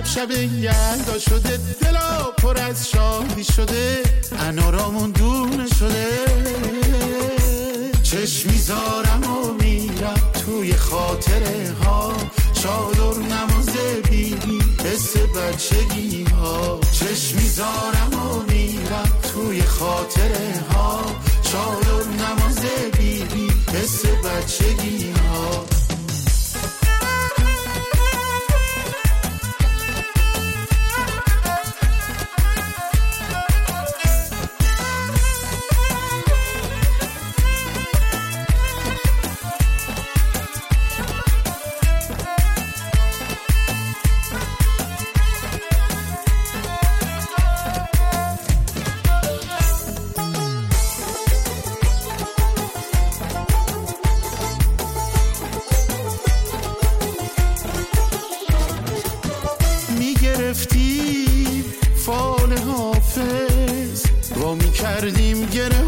شب یلدا شده، دلا پر از شادی شده، انارامون دونه شده. چشم میذارم و میرم توی خاطره ها، چادر نماز بیبی حس بچگی ها. چشم میذارم و میرم توی خاطره ها، چادر نماز بیبی حس بچگی ها. فال حافظ و می کردیم گره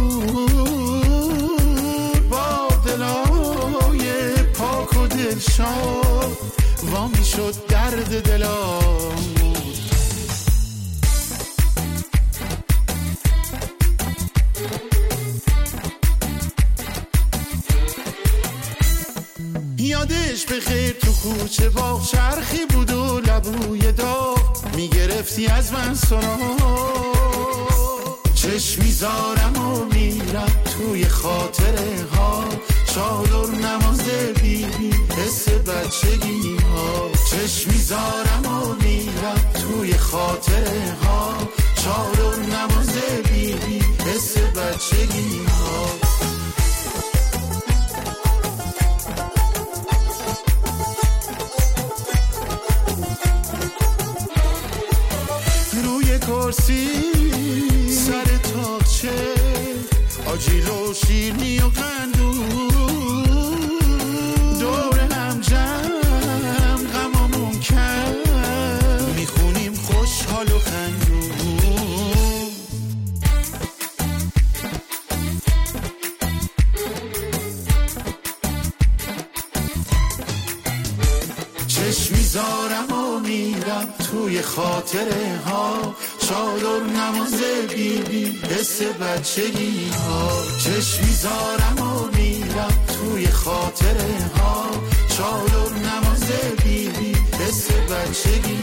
هامون با دلای پاک و دلشاد، و می شد درد دلامون. یادش به خیر تو کوچه با چرخی بود و لبوی داغ، میگرفتی از من سراغ. چشم میذارم و میرم توی خاطره ها، چادر نماز بیبی حس بچگی ها. چشم میذارم و میرم توی خاطره ها، چادر نماز بیبی حس بچگی ها. کرسی سر تاقچه، آجیل و شیرنی و قندون، دور هم جمع غمامون کرد، میخونیم خوشحال و خندون. چشم میذارم و میرم توی خاطره ها، چادر نماز بیبی حس بچگی ها. چشم میذارم و میرم توی خاطره ها، چادر نماز بیبی حس بچگی